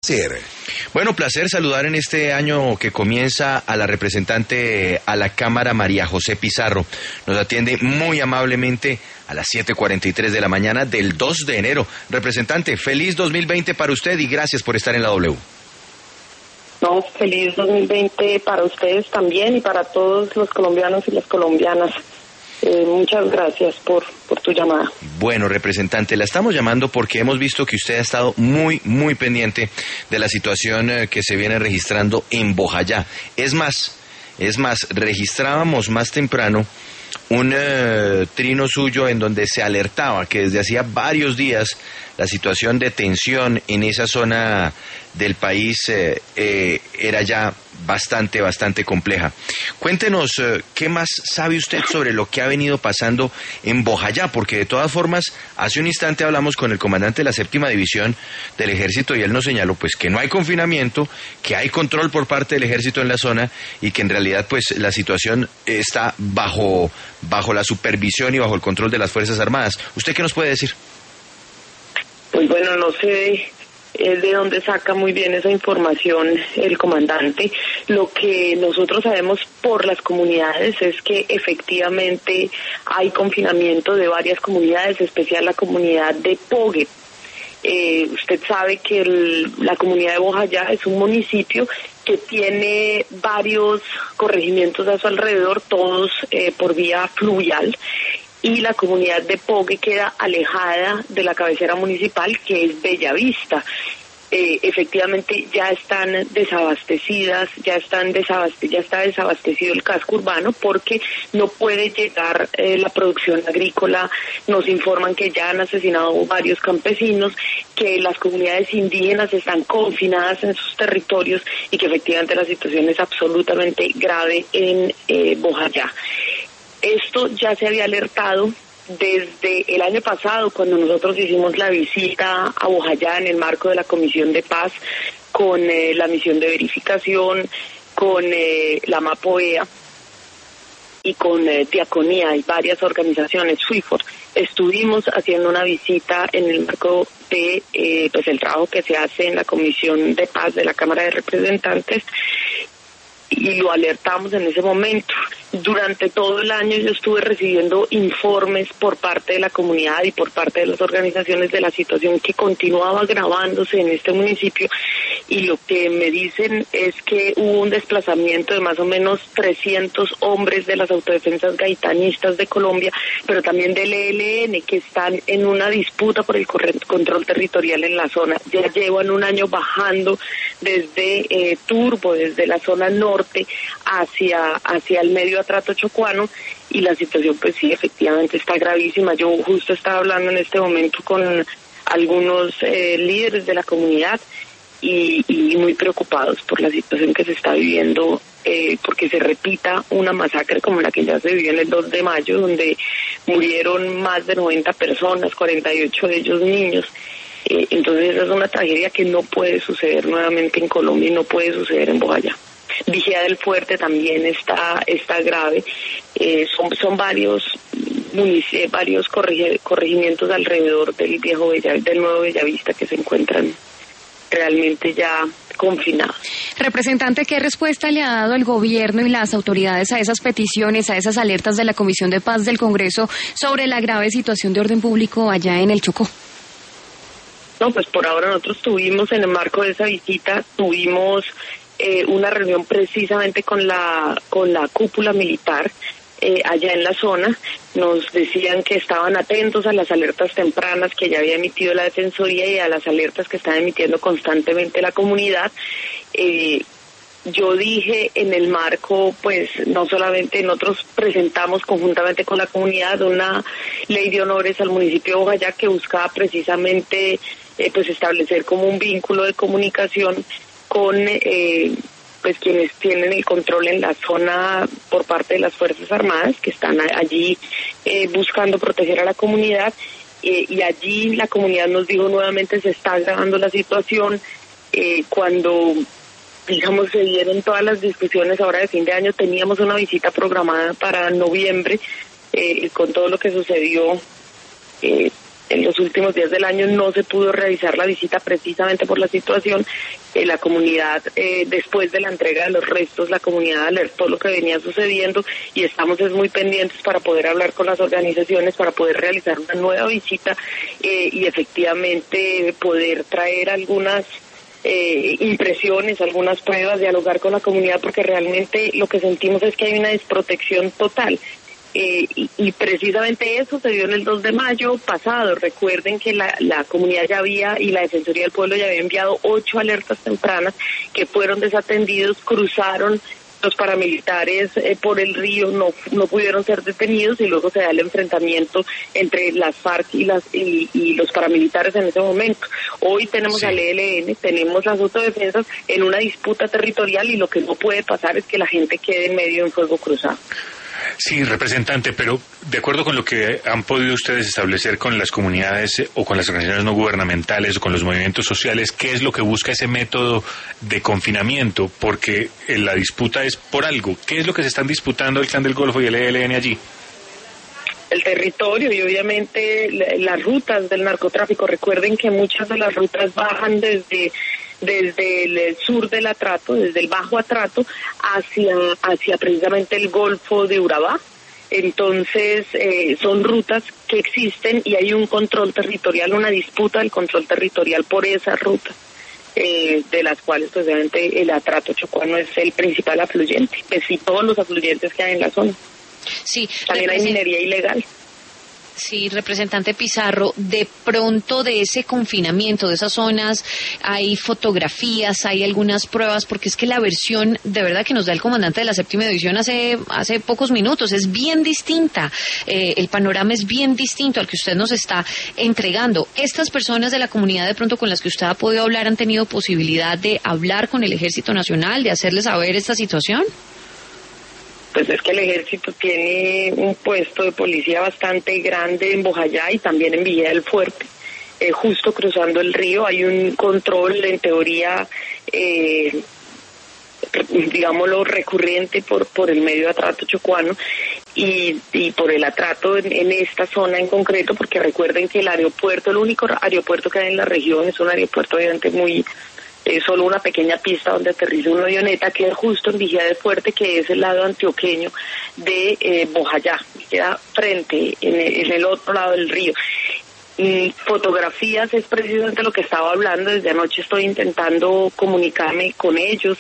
Bueno, placer saludar en este año que comienza a la representante a la Cámara, María José Pizarro. Nos atiende muy amablemente a las 7:43 de la mañana del 2 de enero. Representante, feliz 2020 para usted y gracias por estar en la W. No, feliz 2020 para ustedes también y para todos los colombianos y las colombianas. Muchas gracias por tu llamada. Bueno, representante, la estamos llamando porque hemos visto que usted ha estado muy pendiente de la situación que se viene registrando en Bojayá. Es más, registrábamos más temprano un trino suyo en donde se alertaba que desde hacía varios días la situación de tensión en esa zona del país era ya bastante compleja. Cuéntenos qué más sabe usted sobre lo que ha venido pasando en Bojayá, porque de todas formas hace un instante hablamos con el comandante de la 7ª División del Ejército y él nos señaló pues que no hay confinamiento, que hay control por parte del Ejército en la zona y que en realidad pues la situación está bajo la supervisión y bajo el control de las Fuerzas Armadas. ¿Usted qué nos puede decir? Pues bueno, no sé de dónde saca muy bien esa información el comandante. Lo que nosotros sabemos por las comunidades es que efectivamente hay confinamiento de varias comunidades, especial la comunidad de Pogue. Usted sabe que la comunidad de Bojayá es un municipio que tiene varios corregimientos a su alrededor, todos por vía fluvial. Y la comunidad de Pogue queda alejada de la cabecera municipal, que es Bellavista. Efectivamente ya están desabastecidas, ya está desabastecido el casco urbano porque no puede llegar la producción agrícola. Nos informan que ya han asesinado varios campesinos, que las comunidades indígenas están confinadas en sus territorios y que efectivamente la situación es absolutamente grave en Bojayá. Esto ya se había alertado desde el año pasado, cuando nosotros hicimos la visita a Bojayá en el marco de la Comisión de Paz, con la misión de verificación, con la MAPOEA y con Diaconía y varias organizaciones, SWIFOR. Estuvimos haciendo una visita en el marco de pues el trabajo que se hace en la Comisión de Paz de la Cámara de Representantes, y lo alertamos en ese momento. Durante todo el año yo estuve recibiendo informes por parte de la comunidad y por parte de las organizaciones de la situación que continuaba agravándose en este municipio, y lo que me dicen es que hubo un desplazamiento de más o menos 300 hombres de las autodefensas gaitanistas de Colombia, pero también del ELN, que están en una disputa por el control territorial en la zona. Ya llevan un año bajando desde Turbo, desde la zona norte hacia el medio atrato chocuano, y la situación pues sí, efectivamente está gravísima. Yo justo estaba hablando en este momento con algunos líderes de la comunidad y muy preocupados por la situación que se está viviendo, porque se repita una masacre como la que ya se vivió en el 2 de mayo, donde murieron más de 90 personas, 48 de ellos niños. Entonces es una tragedia que no puede suceder nuevamente en Colombia y no puede suceder en Bojayá. Vigía del Fuerte también está grave. Son varios corregimientos alrededor del del nuevo Bellavista que se encuentran realmente ya confinados. Representante, ¿qué respuesta le ha dado el gobierno y las autoridades a esas peticiones, a esas alertas de la Comisión de Paz del Congreso sobre la grave situación de orden público allá en el Chocó? No, pues por ahora nosotros tuvimos, en el marco de esa visita, una reunión precisamente con la cúpula militar allá en la zona. Nos decían que estaban atentos a las alertas tempranas que ya había emitido la Defensoría y a las alertas que están emitiendo constantemente la comunidad. Yo dije en el marco, pues no solamente nosotros presentamos conjuntamente con la comunidad una ley de honores al municipio de Bojayá que buscaba precisamente pues establecer como un vínculo de comunicación con pues quienes tienen el control en la zona por parte de las Fuerzas Armadas, que están allí buscando proteger a la comunidad, y allí la comunidad nos dijo nuevamente se está agravando la situación. Cuando digamos se dieron todas las discusiones ahora de fin de año, teníamos una visita programada para noviembre, con todo lo que sucedió en los últimos días del año no se pudo realizar la visita precisamente por la situación. La comunidad, después de la entrega de los restos, la comunidad alertó lo que venía sucediendo y estamos muy pendientes para poder hablar con las organizaciones, para poder realizar una nueva visita y efectivamente poder traer algunas impresiones, algunas pruebas, dialogar con la comunidad, porque realmente lo que sentimos es que hay una desprotección total. Y precisamente eso se dio en el 2 de mayo pasado. Recuerden que la comunidad ya había, y la Defensoría del Pueblo ya había enviado 8 alertas tempranas que fueron desatendidos, cruzaron los paramilitares por el río, no pudieron ser detenidos y luego se da el enfrentamiento entre las FARC y los paramilitares en ese momento. Hoy tenemos al ELN, tenemos las autodefensas en una disputa territorial y lo que no puede pasar es que la gente quede en medio de un fuego cruzado. Sí, representante, pero de acuerdo con lo que han podido ustedes establecer con las comunidades o con las organizaciones no gubernamentales o con los movimientos sociales, ¿qué es lo que busca ese método de confinamiento? Porque la disputa es por algo. ¿Qué es lo que se están disputando el Clan del Golfo y el ELN allí? El territorio y obviamente las rutas del narcotráfico. Recuerden que muchas de las rutas bajan desde el sur del Atrato, desde el Bajo Atrato, hacia precisamente el Golfo de Urabá. Entonces, son rutas que existen y hay un control territorial, una disputa del control territorial por esas rutas, de las cuales, pues, obviamente, el Atrato chocuano es el principal afluyente, pues, y todos los afluyentes que hay en la zona. Sí, también hay minería ilegal. Sí, representante Pizarro, de pronto de ese confinamiento, de esas zonas, hay fotografías, hay algunas pruebas, porque es que la versión de verdad que nos da el comandante de la 7ª división hace pocos minutos es bien distinta, el panorama es bien distinto al que usted nos está entregando. ¿Estas personas de la comunidad de pronto con las que usted ha podido hablar han tenido posibilidad de hablar con el Ejército Nacional, de hacerles saber esta situación? Pues es que el ejército tiene un puesto de policía bastante grande en Bojayá y también en Villa del Fuerte. Justo cruzando el río hay un control, en teoría, digámoslo, recurrente por el medio atrato chocuano y por el atrato en esta zona en concreto, porque recuerden que el aeropuerto, el único aeropuerto que hay en la región, es un aeropuerto obviamente solo una pequeña pista donde aterriza una avioneta, que es justo en Villa del Fuerte, que es el lado antioqueño de Bojayá, queda frente, en el otro lado del río. Y fotografías es precisamente lo que estaba hablando. Desde anoche estoy intentando comunicarme con ellos,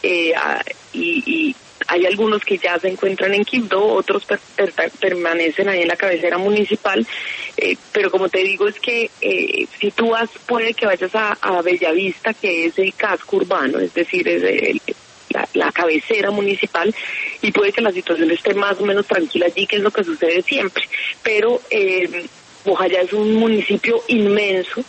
y hay algunos que ya se encuentran en Quibdó, otros permanecen ahí en la cabecera municipal, pero como te digo, es que si tú puede que vayas a Bellavista, que es el casco urbano, es decir, es la cabecera municipal, y puede que la situación esté más o menos tranquila allí, que es lo que sucede siempre, pero Bojayá es un municipio inmenso,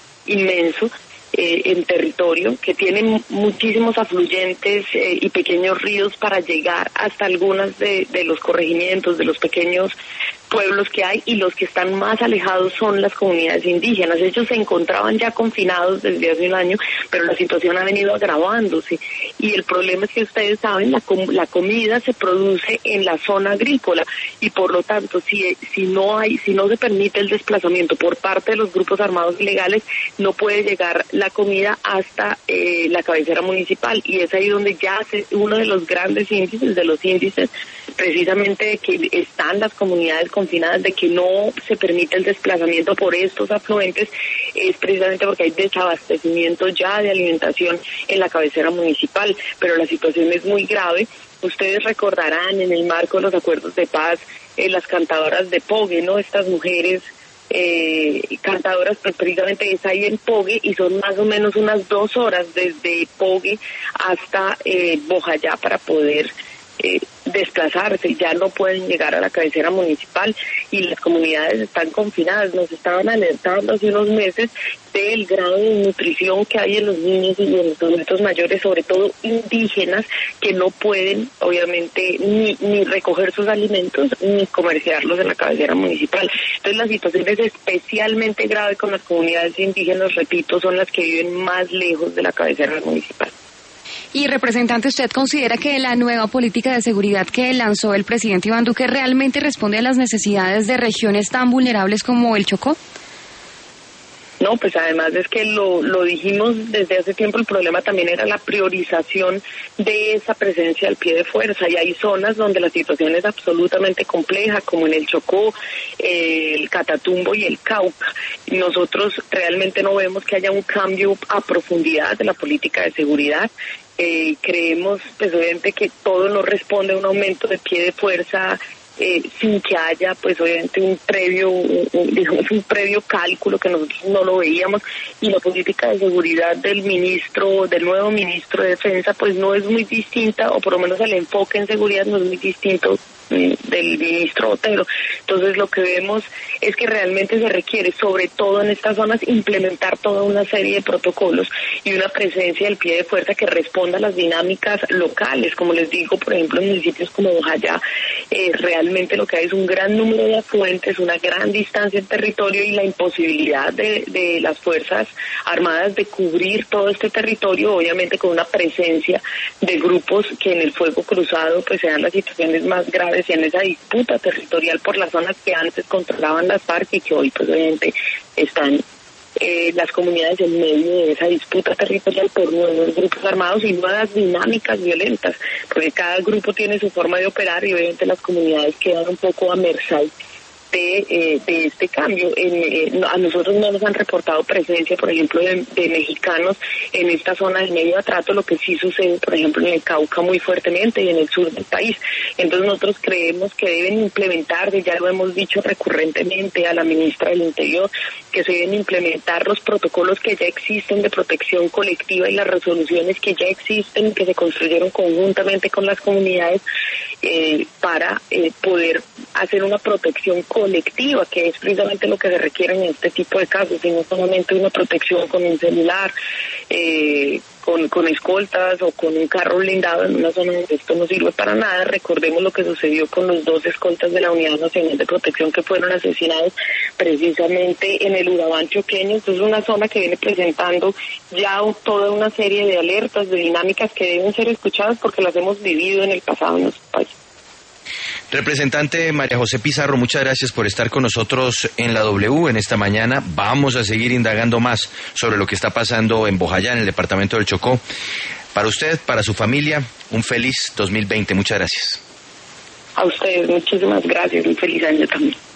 en territorio, que tiene muchísimos afluyentes y pequeños ríos para llegar hasta algunas de los corregimientos, de los pequeños pueblos que hay, y los que están más alejados son las comunidades indígenas. Ellos se encontraban ya confinados desde hace un año, pero la situación ha venido agravándose, y el problema es que ustedes saben, la comida se produce en la zona agrícola, y por lo tanto, si no se permite el desplazamiento por parte de los grupos armados ilegales, no puede llegar la comida hasta la cabecera municipal, y es ahí donde ya uno de los grandes índices precisamente de que están las comunidades confinadas, de que no se permite el desplazamiento por estos afluentes, es precisamente porque hay desabastecimiento ya de alimentación en la cabecera municipal, pero la situación es muy grave. Ustedes recordarán en el marco de los acuerdos de paz, las cantadoras de Pogue, ¿no? Estas mujeres cantadoras, pues precisamente es ahí en Pogue, y son más o menos unas 2 horas desde Pogue hasta Bojayá para poder desplazarse. Ya no pueden llegar a la cabecera municipal y las comunidades están confinadas. Nos estaban alertando hace unos meses del grado de nutrición que hay en los niños y en los adultos mayores, sobre todo indígenas, que no pueden obviamente ni recoger sus alimentos ni comerciarlos en la cabecera municipal. Entonces la situación es especialmente grave con las comunidades indígenas, repito, son las que viven más lejos de la cabecera municipal. Y, representante, ¿usted considera que la nueva política de seguridad que lanzó el presidente Iván Duque realmente responde a las necesidades de regiones tan vulnerables como el Chocó? No, pues además es que lo dijimos desde hace tiempo, el problema también era la priorización de esa presencia al pie de fuerza, y hay zonas donde la situación es absolutamente compleja, como en el Chocó, el Catatumbo y el Cauca. Nosotros realmente no vemos que haya un cambio a profundidad de la política de seguridad. Creemos, pues obviamente, que todo no responde a un aumento de pie de fuerza sin que haya, pues obviamente, un previo cálculo que nosotros no lo veíamos, y la política de seguridad del nuevo ministro de Defensa, pues no es muy distinta, o por lo menos el enfoque en seguridad no es muy distinto del ministro Otero. Entonces lo que vemos es que realmente se requiere, sobre todo en estas zonas, implementar toda una serie de protocolos y una presencia del pie de fuerza que responda a las dinámicas locales. Como les digo, por ejemplo, en municipios como Bojayá, realmente lo que hay es un gran número de afluentes, una gran distancia en territorio y la imposibilidad de las Fuerzas Armadas de cubrir todo este territorio, obviamente con una presencia de grupos que en el fuego cruzado pues sean las situaciones más graves y en esa disputa territorial por las zonas que antes controlaban las FARC y que hoy pues obviamente están las comunidades en medio de esa disputa territorial por nuevos grupos armados y nuevas dinámicas violentas, porque cada grupo tiene su forma de operar y obviamente las comunidades quedan un poco a merced de este cambio. A nosotros no nos han reportado presencia, por ejemplo, de mexicanos en esta zona del medio atrato, lo que sí sucede, por ejemplo, en el Cauca muy fuertemente y en el sur del país. Entonces nosotros creemos que deben implementarse, ya lo hemos dicho recurrentemente a la ministra del Interior, que se deben implementar los protocolos que ya existen de protección colectiva y las resoluciones que ya existen, que se construyeron conjuntamente con las comunidades para poder hacer una protección colectiva, que es precisamente lo que se requiere en este tipo de casos, y no solamente una protección con un celular, con escoltas o con un carro blindado en una zona donde esto no sirve para nada. Recordemos lo que sucedió con los 2 escoltas de la Unidad Nacional de Protección que fueron asesinados precisamente en el Urabá choqueño. Esto es una zona que viene presentando ya toda una serie de alertas, de dinámicas que deben ser escuchadas porque las hemos vivido en el pasado en nuestro país. Representante María José Pizarro, muchas gracias por estar con nosotros en la W en esta mañana. Vamos a seguir indagando más sobre lo que está pasando en Bojayá, en el departamento del Chocó. Para usted, para su familia, un feliz 2020. Muchas gracias. A ustedes, muchísimas gracias. Un feliz año también.